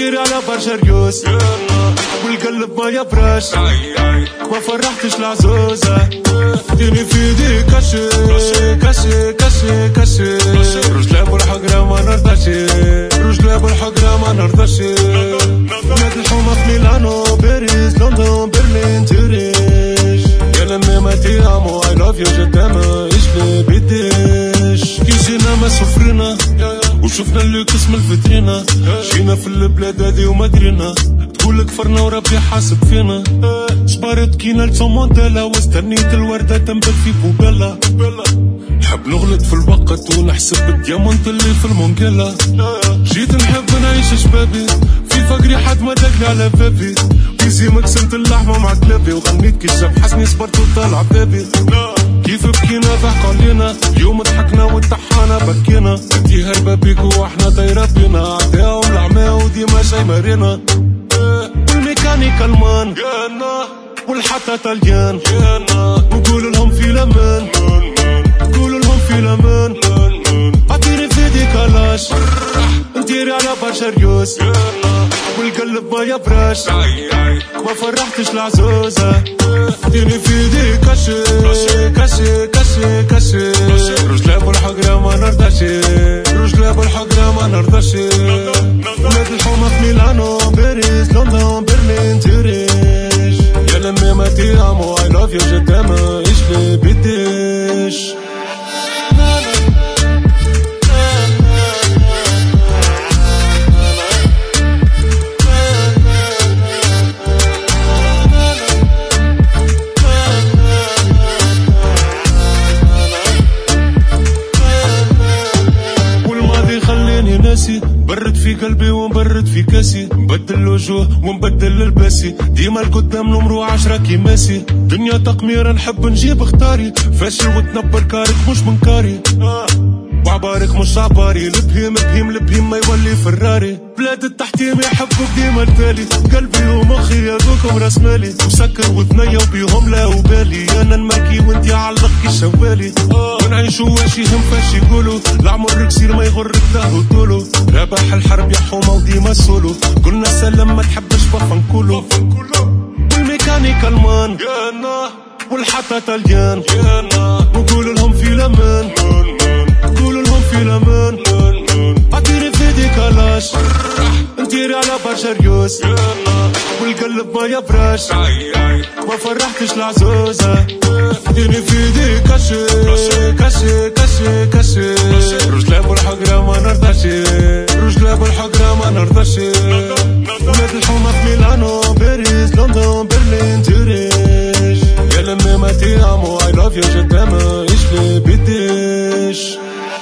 ندير على برشا ريوس والقلب ما يبرش ما فرحتش العزوزة ديني في يدي كشي كشي كشي كشي رجلاب والحقرة ما نرضاش رجلاب والحقرة ما نرضاش نادي الحومة في ميلانو باريس لندن برلين توريش يا لمي ما تيامو I love you جدام إيش بديش كي جينا ما سفرنا وشفنا اللي قسم الفترينة جينا في البلاد هذي وما درينا تقول كفرنا وربي حاسب فينا شبارت كينا لتومونديلا واستنيت الوردة تنبت في بوبيلا نحب نغلط في الوقت ونحسب الديامونت اللي في المونجيلا جيت نحب نعيش شبابي في فقري حد ما دقلي على بابي كيزي مكسمت اللحمة مع كلابي وغنيت كي شاب حسني صبرت وطلع بابي كيف بكينا ضحكوا علينا اليوم ضحكنا والطحانة بكينا انتي هربة بيكو واحنا طايرة بينا عداهم العمى وديما شي مارينا والميكانيكا المان والحتى طليان نقول لهم في الامان نقول لهم في الامان عطيني في يدي كلاش ندير على برشا ريوس والقلب ما يبرش ما فرحتش العزوزة ديني في يدي كشي كشي كشي كشي رجلاب والحقرة ما نرضاش رجلاب والحقرة ما نرضاش نادي الحومة في ميلانو باريس لندن برلين توريش يا لمي ما تيامو I love you جدام إيش بديش برد في قلبي ومبرد في كاسي نبدل الوجوه ونبدل الباسي ديما القدام نمرو 10 كي ماسي دنيا تقميرة نحب نجيب اختاري فاشل وتنبر كارك مش منكاري وعبارك مش عباري البهيم بهيم البهيم ما يولي فراري بلاد التحتيم يحبوك ديما التالي قلبي ومخي ياذوكم راس مالي مسكر وثنية وبيهم لا وبالي انا الماكي وانتي علق كي شوالي ونعيشو واش يهم فاش يقولوا العمر كسير ما يغرك ظهرو طولو رابح الحرب يا حومة وديما سولو قلنا سلام ما تحبش بفا نقولو والميكانيكا المان والحتى طليان نقول لهم في الامان نقول لهم في الامان عطيني في يدي كلاش ندير على برشا ريوس والقلب ما يبرش ما فرحتش العزوزة ديني في يدي كشي كشي كشي كشي رجلاب والحقرة ما نرضاش رجلاب والحقرة ما نرضاش نادي الحومة في ميلانو باريس لندن برلين توريش يا لمي ما تيامو I love you جدام إيش بديش